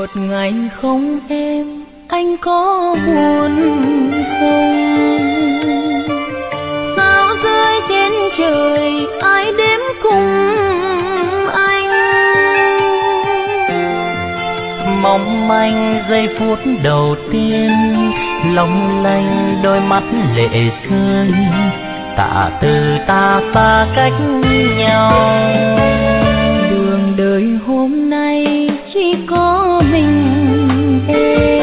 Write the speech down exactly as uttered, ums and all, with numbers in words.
một ngày không em, anh có buồn không? Sao rơi trên trời ai đếm cùng anh? Mong manh giây phút đầu tiên, long lanh đôi mắt lệ rơi, tạ từ ta xa cách nhau. Đường đời hôm nay chỉ có mình em.